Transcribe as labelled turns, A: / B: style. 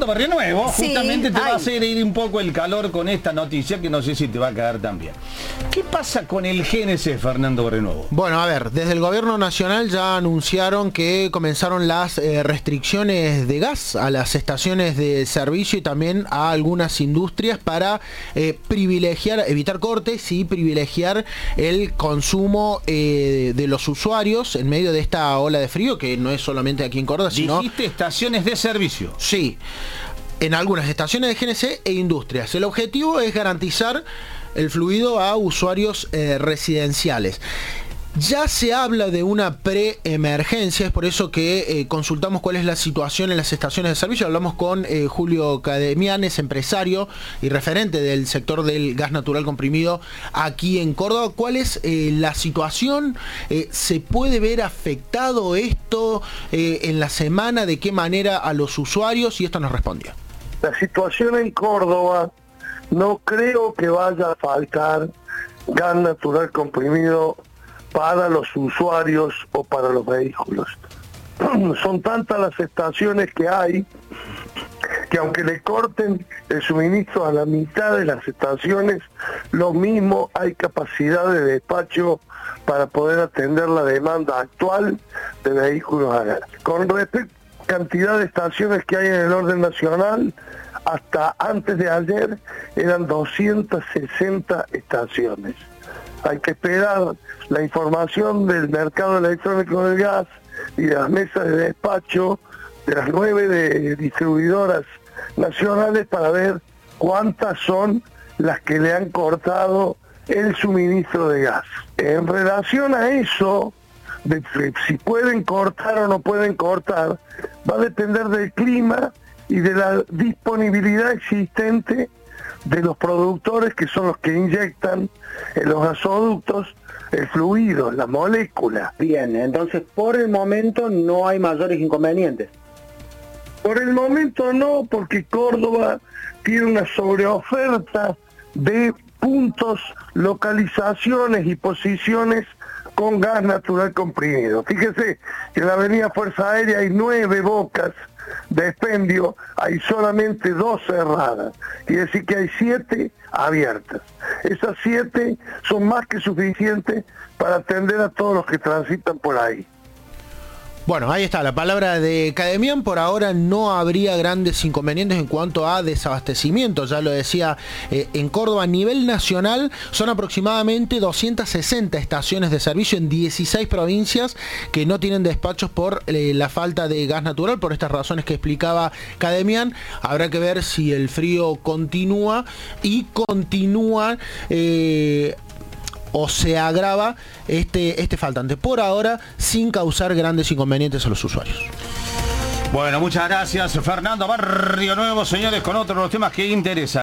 A: Fernando Barrionuevo,
B: Sí.
A: justamente te va a hacer ir un poco el calor con esta noticia que no sé si te va a caer también. ¿Qué pasa con el GNC, Fernando Barrionuevo?
C: Bueno, a ver, desde el gobierno nacional ya anunciaron que comenzaron las restricciones de gas a las estaciones de servicio y también a algunas industrias para evitar cortes y privilegiar el consumo de los usuarios en medio de esta ola de frío, que no es solamente aquí en Córdoba, sino...
A: Dijiste estaciones de servicio.
C: Sí, en algunas estaciones de GNC e industrias. El objetivo es garantizar el fluido a usuarios residenciales. Ya se habla de una preemergencia, es por eso que consultamos cuál es la situación en las estaciones de servicio. Hablamos con Julio Cademian, es empresario y referente del sector del gas natural comprimido aquí en Córdoba. ¿Cuál es la situación? ¿Se puede ver afectado esto en la semana? ¿De qué manera a los usuarios? Y esto nos respondió.
D: La situación en Córdoba, no creo que vaya a faltar gas natural comprimido para los usuarios o para los vehículos. Son tantas las estaciones que hay que aunque le corten el suministro a la mitad de las estaciones, lo mismo hay capacidad de despacho para poder atender la demanda actual de vehículos a gas. Con respecto a la cantidad de estaciones que hay en el orden nacional, hasta antes de ayer eran 260 estaciones. Hay que esperar la información del mercado electrónico del gas y de las mesas de despacho de las 9 de distribuidoras nacionales para ver cuántas son las que le han cortado el suministro de gas. En relación a eso, de si pueden cortar o no pueden cortar, va a depender del clima y de la disponibilidad existente de los productores, que son los que inyectan en los gasoductos el fluido, la molécula.
E: Bien, entonces por el momento no hay mayores inconvenientes.
D: Por el momento no, porque Córdoba tiene una sobreoferta de puntos, localizaciones y posiciones con gas natural comprimido. Fíjese que en la avenida Fuerza Aérea hay 9 bocas de expendio, hay solamente 2 cerradas, quiere decir que hay 7 abiertas. Esas 7 son más que suficientes para atender a todos los que transitan por ahí.
C: Bueno, ahí está la palabra de Cademian. Por ahora no habría grandes inconvenientes en cuanto a desabastecimiento. Ya lo decía, en Córdoba a nivel nacional son aproximadamente 260 estaciones de servicio en 16 provincias que no tienen despachos por la falta de gas natural, por estas razones que explicaba Cademian. Habrá que ver si el frío continúa y continúa o se agrava este faltante. Por ahora, sin causar grandes inconvenientes a los usuarios.
A: Bueno, muchas gracias, Fernando Barrionuevo, señores, con otros de los temas que interesan.